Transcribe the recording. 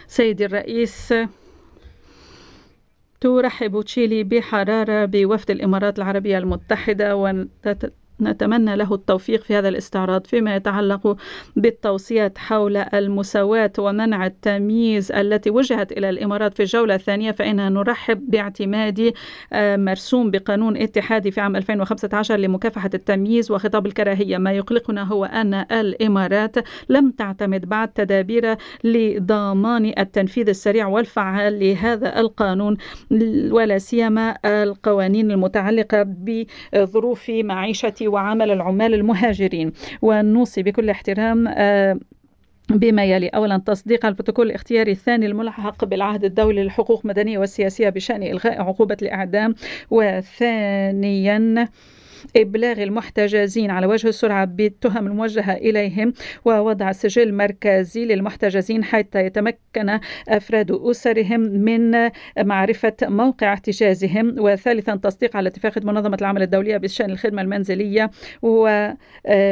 سيدي الرئيس، ترحب تشيلي بحرارة بوفد الإمارات العربية المتحدة، ونتمنى له التوفيق في هذا الاستعراض. فيما يتعلق بالتوصيات حول المساواة ومنع التمييز التي وجهت إلى الإمارات في الجولة الثانية، فإننا نرحب باعتماد مرسوم بقانون اتحادي في عام 2015 لمكافحة التمييز وخطاب الكراهية. ما يقلقنا هو أن الإمارات لم تعتمد بعد تدابير لضمان التنفيذ السريع والفعال لهذا القانون، ولا سيما القوانين المتعلقة بظروف معيشة وعمل العمال المهاجرين. ونوصي بكل احترام بما يلي: أولا، تصديق البروتوكول الاختياري الثاني الملحق بالعهد الدولي للحقوق المدنية والسياسية بشأن إلغاء عقوبة الإعدام. وثانيا، إبلاغ المحتجزين على وجه السرعة بالتهم الموجهة إليهم، ووضع سجل مركزي للمحتجزين حتى يتمكن أفراد أسرهم من معرفة موقع احتجازهم. وثالثا، تصديق على اتفاق منظمة العمل الدولية بشأن الخدمة المنزلية، و